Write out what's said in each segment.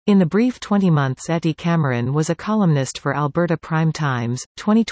In the brief 20 months Etty Cameron was a columnist for Alberta Prime Times,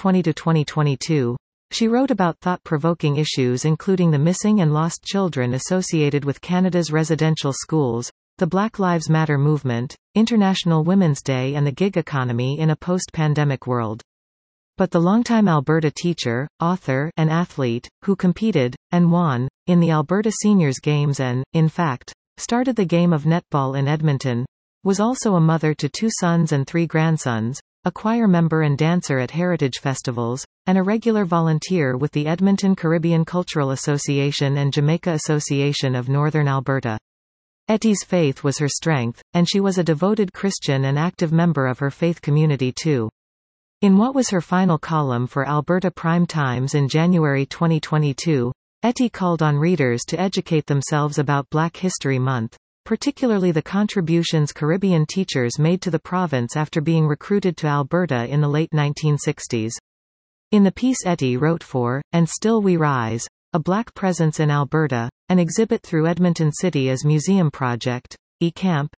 2020–2022. She wrote about thought-provoking issues including the missing and lost children associated with Canada's residential schools, the Black Lives Matter movement, International Women's Day and the gig economy in a post-pandemic world. But the longtime Alberta teacher, author, and athlete, who competed, and won, in the Alberta Seniors Games and, in fact, started the game of netball in Edmonton, was also a mother to 2 sons and 3 grandsons, a choir member and dancer at heritage festivals, and a regular volunteer with the Edmonton Caribbean Cultural Association and Jamaica Association of Northern Alberta. Etty's faith was her strength, and she was a devoted Christian and active member of her faith community too. In what was her final column for Alberta Prime Times in January 2022, Etty called on readers to educate themselves about Black History Month, particularly the contributions Caribbean teachers made to the province after being recruited to Alberta in the late 1960s. In the piece Etty wrote for, And Still We Rise, A Black Presence in Alberta, an exhibit through Edmonton City as Museum Project, eCamp,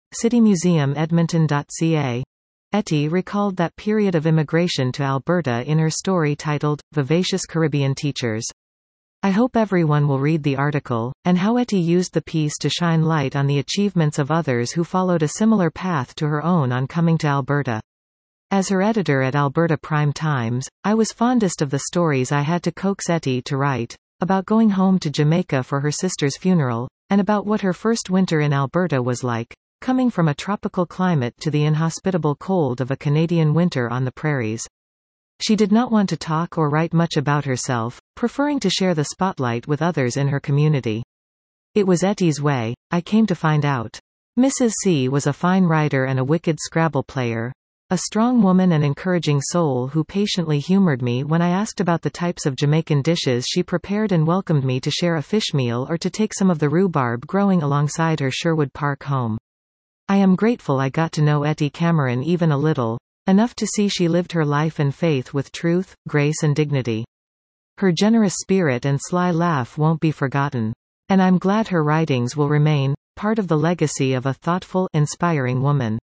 citymuseumetmonton.ca. Etty recalled that period of immigration to Alberta in her story titled, Vivacious Caribbean Teachers. I hope everyone will read the article, and how Etty used the piece to shine light on the achievements of others who followed a similar path to her own on coming to Alberta. As her editor at Alberta Prime Times, I was fondest of the stories I had to coax Etty to write, about going home to Jamaica for her sister's funeral, and about what her first winter in Alberta was like, coming from a tropical climate to the inhospitable cold of a Canadian winter on the prairies. She did not want to talk or write much about herself, preferring to share the spotlight with others in her community. It was Etty's way, I came to find out. Mrs. C was a fine writer and a wicked Scrabble player. A strong woman and encouraging soul who patiently humored me when I asked about the types of Jamaican dishes she prepared and welcomed me to share a fish meal or to take some of the rhubarb growing alongside her Sherwood Park home. I am grateful I got to know Etty Cameron even a little, enough to see she lived her life and faith with truth, grace and dignity. Her generous spirit and sly laugh won't be forgotten. And I'm glad her writings will remain part of the legacy of a thoughtful, inspiring woman.